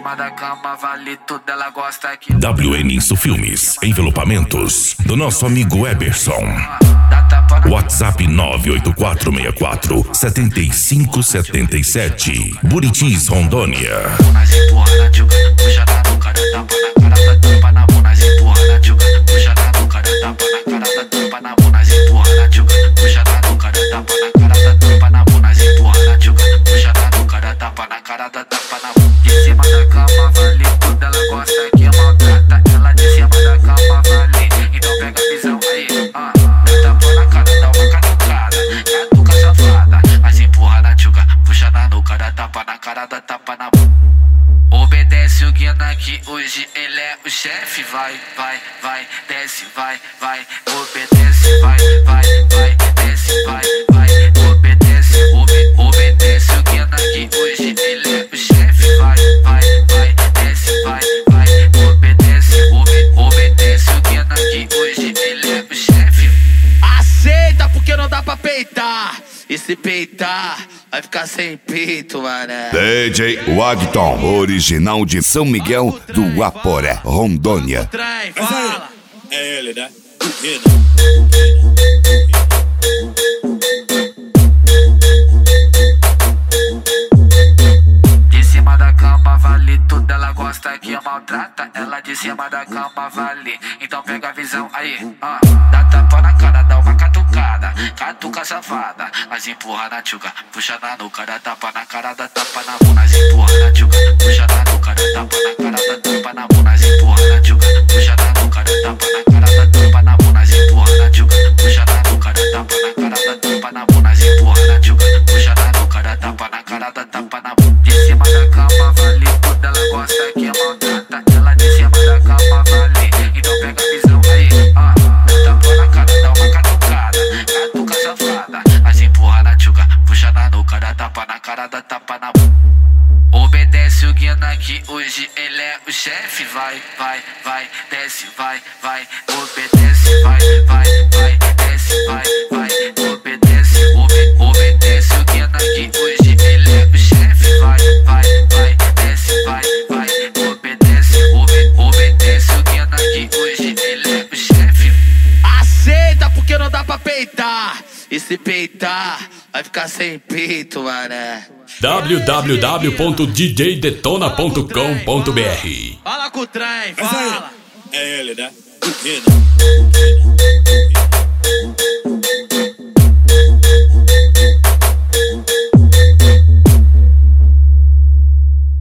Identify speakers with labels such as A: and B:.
A: cima da cama vale tudo, ela gosta que
B: WN Insto Filmes, envelopamentos do nosso amigo Eberson. WhatsApp 984-7577. Buritis, Rondônia.
A: Nós empurra na tchuca, puxa na nuca, dá tapa na cara, dá tampa na mão. Nós empurra na tchuca, puxa na nuca, dá tapa na cara, dá tampa na mão. Nós empurra na tchuca, puxa na nuca, dá tapa na cara, dá tampa na mão. Nós empurra na tchuca, puxa na nuca, dá tapa na cara, dá tampa na mão. De cima da cama vale tudo, ela gosta que maltrata. Ela de cima da cama vale, então pega a visão aí, dá tapa na cara, dá uma catucada, catuca safada. Nós empurra na tchuca, puxa na nuca, dá tapa na cara, dá tapa na mão. Obedece o Guina que hoje ele é o chefe. Vai, vai, vai, desce, vai, vai. Obedece, vai, vai, vai, desce, vai, vai. Obedece, obedece o Guina que hoje ele é o chefe. Vai, vai, vai, desce, vai, vai. Obedece, obedece o Guina que hoje ele é o chefe.
C: Aceita porque não dá pra peitar. E se peitar, vai ficar sem peito, mané.
D: DJ Wagton, original de São Miguel do Aporé, Rondônia.
C: Trem, fala.
E: É ele, né?
A: De cima da cama vale tudo, ela gosta que maltrata. Ela de cima da cama vale, então pega a visão aí, dá tapa na cara, dá uma catucada, catuca safada. Nós empurra na tchuca, puxa na nuca, dá tapa na cara, dá tapa na mão. Nós empurra na tchuca, puxa na nuca, dá tapa na cara, dá tapa na mão. Nós empurra na tchuca, puxa na nuca, dá tapa na cara, dá tapa na mão. Nós empurra na tchuca, puxa na nuca, dá tapa na cara, dá tapa na mão. Nós empurra na tchuca, puxa na nuca, dá tapa na cara, dá tapa na mão. De cima da cama vale tudo, ela gosta que maltrata. Ela de cima da cama vale, então pega a visão aí, dá tapa na cara, dá uma catucada, catuca safada. Nós empurra na tchuca, puxa na nuca, dá tapa na cara, dá tapa na mão. Obedece o Guina que hoje ele é o chefe. Vai, vai, vai, desce, vai, vai. Obedece, vai, vai, vai, desce, vai, vai. Obedece, obedece o Guina que hoje ele é o chefe. Vai, vai, vai, desce, vai, vai. Obedece, obedece o Guina que hoje ele é o chefe.
C: Aceita porque não dá pra peitar. E se peitar, vai ficar sem peito, mané.
B: www.djdetona.com.br.
C: Fala com o trem, fala.
E: É ele, né?